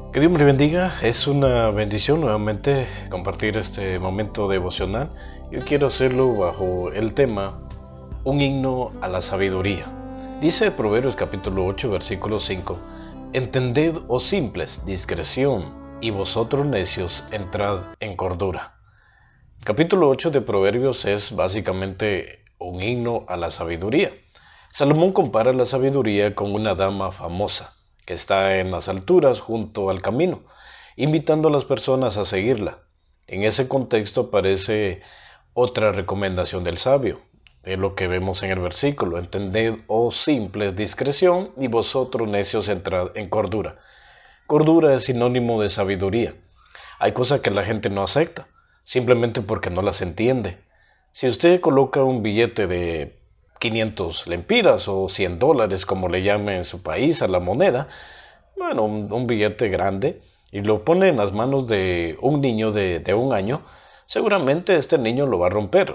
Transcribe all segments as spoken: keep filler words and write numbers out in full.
Que Dios me le bendiga, es una bendición nuevamente compartir este momento devocional. Yo quiero hacerlo bajo el tema Un himno a la sabiduría. Dice Proverbios capítulo ocho, versículo cinco: Entended, oh simples, discreción, y vosotros necios, entrad en cordura. El capítulo ocho de Proverbios es básicamente un himno a la sabiduría. Salomón compara la sabiduría con una dama famosa que está en las alturas junto al camino, invitando a las personas a seguirla. En ese contexto aparece otra recomendación del sabio, es lo que vemos en el versículo: Entended, oh simples, discreción, y vosotros necios, entrad en cordura. Cordura es sinónimo de sabiduría. Hay cosas que la gente no acepta, simplemente porque no las entiende. Si usted coloca un billete de quinientos lempiras o cien dólares, como le llame en su país a la moneda, bueno, un, un billete grande, y lo pone en las manos de un niño de, de un año, seguramente este niño lo va a romper.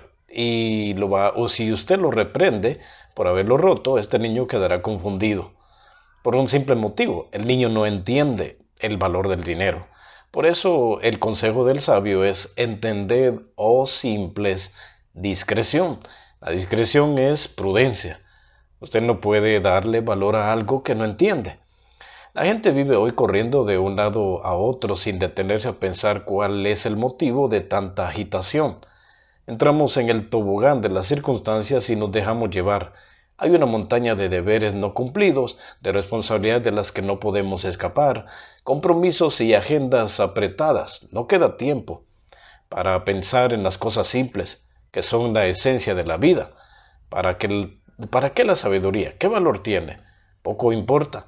Y lo va, o si usted lo reprende por haberlo roto, este niño quedará confundido. Por un simple motivo: el niño no entiende el valor del dinero. Por eso el consejo del sabio es: entended, oh simples, discreción. La discreción es prudencia. Usted no puede darle valor a algo que no entiende. La gente vive hoy corriendo de un lado a otro sin detenerse a pensar cuál es el motivo de tanta agitación. Entramos en el tobogán de las circunstancias y nos dejamos llevar. Hay una montaña de deberes no cumplidos, de responsabilidades de las que no podemos escapar, compromisos y agendas apretadas. No queda tiempo para pensar en las cosas simples, que son la esencia de la vida. ¿Para qué, ¿Para qué la sabiduría? ¿Qué valor tiene? Poco importa.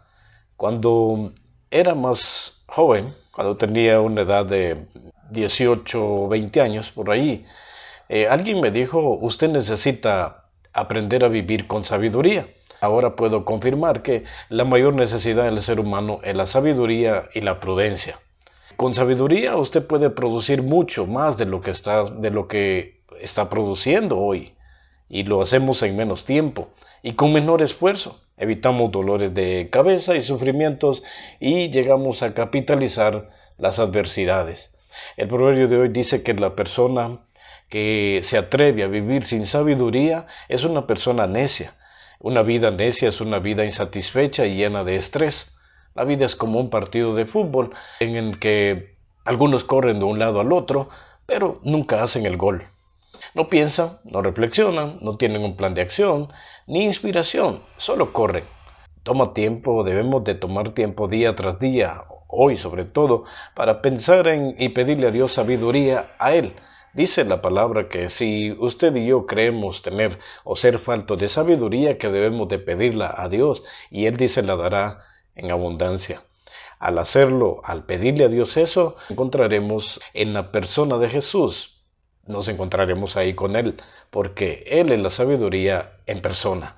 Cuando era más joven, cuando tenía una edad de dieciocho o veinte años, por ahí, eh, alguien me dijo: usted necesita aprender a vivir con sabiduría. Ahora puedo confirmar que la mayor necesidad del ser humano es la sabiduría y la prudencia. Con sabiduría usted puede producir mucho más de lo que está, de lo que está produciendo hoy, y lo hacemos en menos tiempo y con menor esfuerzo. Evitamos dolores de cabeza y sufrimientos y llegamos a capitalizar las adversidades. El proverbio de hoy dice que la persona que se atreve a vivir sin sabiduría es una persona necia. Una vida necia es una vida insatisfecha y llena de estrés. La vida es como un partido de fútbol en el que algunos corren de un lado al otro, pero nunca hacen el gol. No piensan, no reflexionan, no tienen un plan de acción, ni inspiración, solo corren. Toma tiempo, debemos de tomar tiempo día tras día, hoy sobre todo, para pensar en y pedirle a Dios sabiduría a Él. Dice la palabra que si usted y yo creemos tener o ser faltos de sabiduría, que debemos de pedirla a Dios, y Él dice la dará en abundancia. Al hacerlo, al pedirle a Dios eso, encontraremos en la persona de Jesús. Nos encontraremos ahí con Él, porque Él es la sabiduría en persona.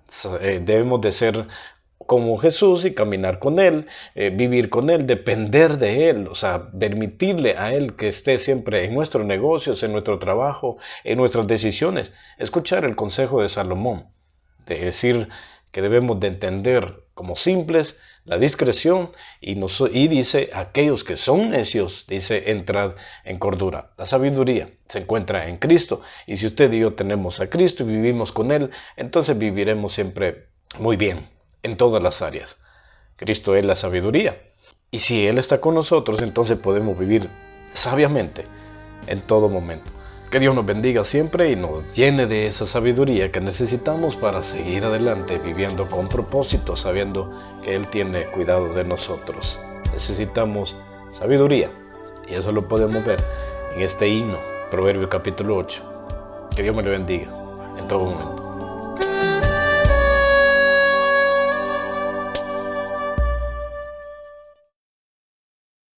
Debemos de ser como Jesús y caminar con Él, eh, vivir con Él, depender de Él, o sea, permitirle a Él que esté siempre en nuestros negocios, en nuestro trabajo, en nuestras decisiones. Escuchar el consejo de Salomón, de decir que debemos de entender como simples la discreción, y, nos, y dice: aquellos que son necios, dice, entrad en cordura. La sabiduría se encuentra en Cristo, y si usted y yo tenemos a Cristo y vivimos con Él, entonces viviremos siempre muy bien en todas las áreas. Cristo es la sabiduría, y si Él está con nosotros, entonces podemos vivir sabiamente en todo momento. Que Dios nos bendiga siempre y nos llene de esa sabiduría que necesitamos para seguir adelante viviendo con propósito, sabiendo que Él tiene cuidado de nosotros. Necesitamos sabiduría, y eso lo podemos ver en este himno, Proverbios capítulo ocho. Que Dios me lo bendiga en todo momento.